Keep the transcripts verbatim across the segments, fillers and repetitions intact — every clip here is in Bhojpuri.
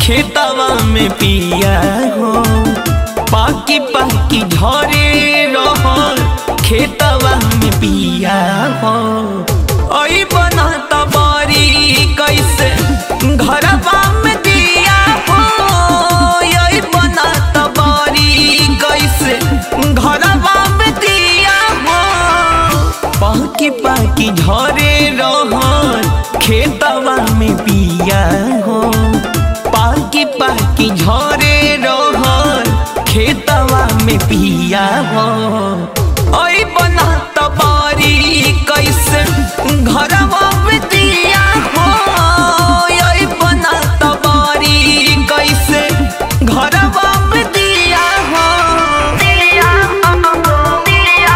खेतवा में पिया हो, पाकी पाकी झरे रहल खेतवा में पिया हो। आई बनाता बारी कैसे घरवा में दिया हो, आई बनाता बारी कैसे घरवा में दिया हो। पाकी पाकी झरे रहल खेतवा में पिया हो, पाकी पाकी झरे रहल खेतवा में पिया हो। आई बनाता बारी कैसे घरवा में दिया हो, आई बनाता बारी कैसे घरवा में दिया हो। दिया दिया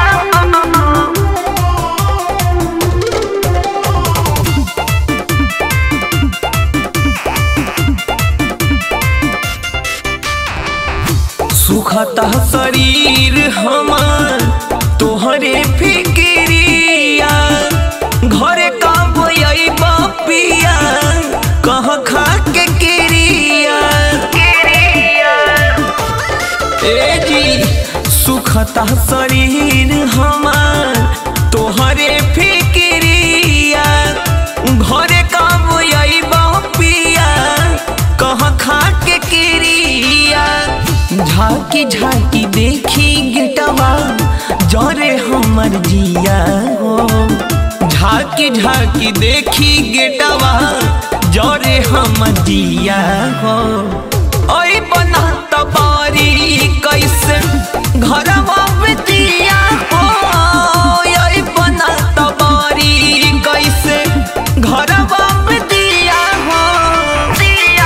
सुखता शरीर हमार तोहरे फिक्रिया, घरे का बोई बापिया कहाँ खा के किरिया। ए जी सुखता शरीर हमार तोहरे फिक्रिया, घरे का बोई बापिया कहाँ खा के किरिया। झाकी झाकी देखी गिटवा जरे हमर जिया हो, झाकी झाकी देखी गिटवा जरे हमर जिया हो। ओई बनाता बारी कैसे घरवा में दिया हो, ओई बनाता बारी कैसे घरवा में दिया हो। दिया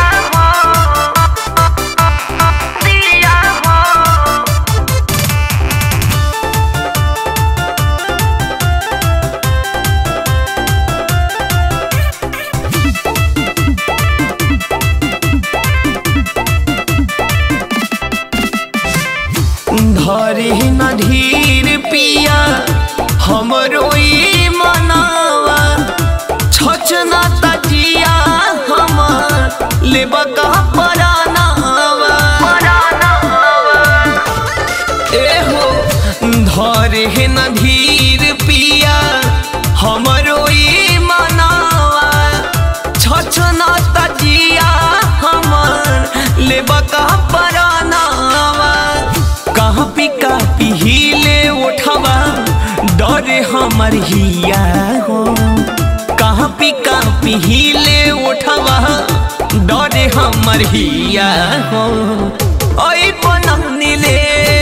धरे न धीर पिया हमरो ई मनावा, छचना तजिया हमर लेबा का परानावा। ए हो धरे न धीर पिया हमरो ई मनावा, छचना तजिया हमर लेबा का परानावा। कहाँ पिका पिहिले उठवा डरे हमर हिया हो, कहाँ पिका पिहिले उठवा डरे हमर हिया हो। आई बनानी ले